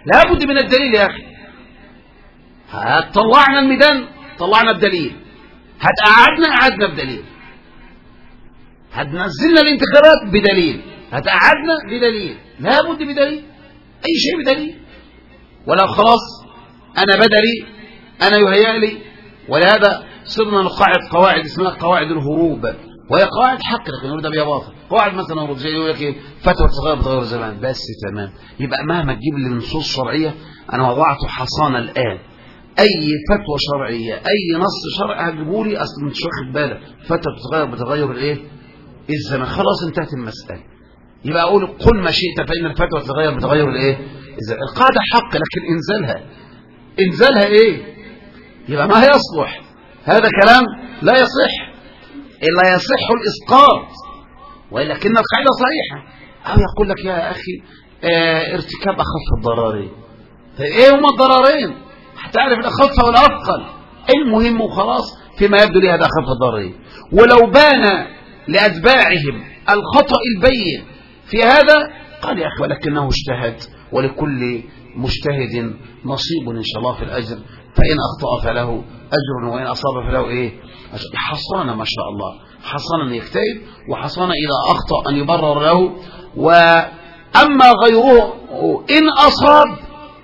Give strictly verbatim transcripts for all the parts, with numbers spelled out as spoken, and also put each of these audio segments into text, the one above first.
لابد من الدليل يا أخي. هتطلعنا الميدان طلعنا بدليل، هتقعدنا قعدنا بدليل، هتنزلنا الانتخابات بدليل، هتقعدنا بدليل، لابد بدليل، أي شيء بدليل. ولو خلاص أنا بدلي أنا يهيأ لي، ولهذا صرنا نقاعد قواعد اسمها قواعد الهروب، وهي قواعد حق لكن يريد بها باطل. قواعد مثلا هروب زي يقول لك فتوى صغيره بتغير زمان بس تمام. يبقى مهما تجيب لي نصوص شرعيه أنا وضعت حصانة الآن، أي فتوى شرعية أي نص شرعي هتجيبوا لي أصل مش واخد بالك فتوى بتغير بتغير الإيه؟ الزمان. خلاص انتهت المسألة. يبقى أقول قل ما شئت فإن الفتوى تتغير بتغير الإيه؟ الزمان. القاعدة حق لكن إنزالها إنزالها إيه؟ يبقى ما يصلح، هذا كلام لا يصح، إلا يصح الإسقاط، وإلا كن القاعدة صحيحة. أو يقول لك يا أخي اه ارتكاب أخف الضررين. طيب إيه هما الضررين؟ هتعرف الأخف والأثقل، المهم وخلاص فيما يبدو لي هذا أخف الضررين. ولو بان لأتباعهم الخطأ البين في هذا قال يا أخي ولكنه اجتهد، ولكل مجتهد نصيب إن شاء الله في الأجر، فإن أخطأ فله أجر وإن أصاب فله إيه؟ حصانة ما شاء الله، حصانة أن يجتهد، وحصانة إذا أخطأ أن يبرر له. وأما غيره إن أصاب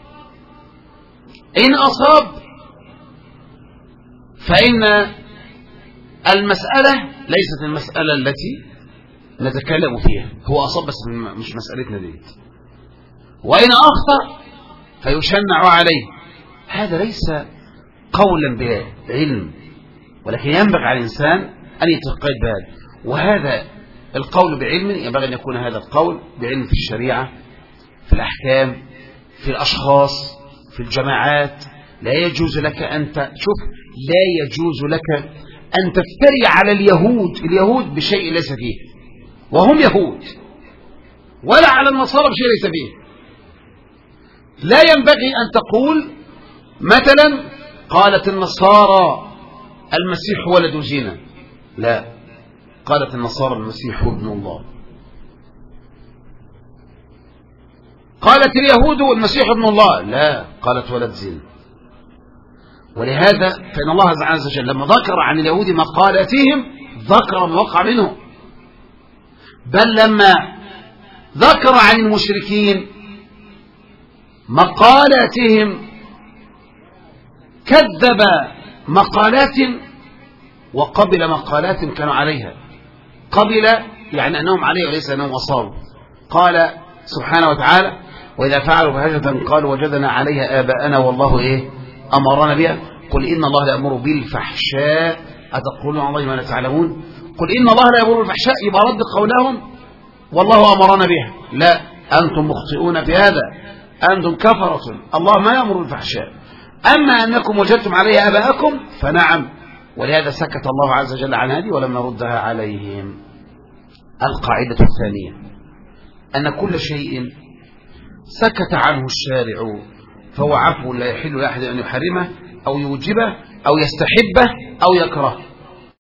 إن أصاب فإن المسألة ليست المسألة التي نتكلم فيها، هو أصاب بس مش مسألتنا دي. وإن أخطأ فيشنع عليه، هذا ليس قولا بعلم، ولكن ينبغي على الإنسان أن يتقيد بهذا. وهذا القول بعلم ينبغي أن يكون هذا القول بعلم في الشريعة، في الأحكام، في الأشخاص، في الجماعات. لا يجوز لك أن شوف لا يجوز لك أن تفتري على اليهود اليهود بشيء ليس فيه، وهم يهود، ولا على النصارى بشيء ليس فيه. لا ينبغي أن تقول مثلا قالت النصارى المسيح ولد زنا، لا، قالت النصارى المسيح ابن الله. قالت اليهود المسيح ابن الله، لا، قالت ولد زنا. ولهذا فإن الله عز وجل لما ذكر عن اليهود مقالاتهم ذكر ما وقع منهم، بل لما ذكر عن المشركين مقالاتهم كذب مقالات وقبل مقالات كانوا عليها. قبل يعني أنهم عليه وليس أنهم أصابوا. قال سبحانه وتعالى وإذا فعلوا فاحشة قالوا وجدنا عليها آباءنا والله إيه أمرنا بها قل إن الله لا يأمر بالفحشاء أتقولون على الله ما لا تعلمون. قل إن الله لا يأمر بالفحشاء يبقى رد قولهم والله أمرنا بها، لا، أنتم مخطئون في هذا، أنتم كفرة، الله ما يأمر بالفحشاء. أما أنكم وجدتم عليها آباءكم فنعم، ولهذا سكت الله عز وجل عن هذه ولم نردها عليهم. القاعدة الثانية أن كل شيء سكت عنه الشارع فهو عفو لا يحل لأحد أن يحرمه أو يوجبه أو يستحبه أو يكره.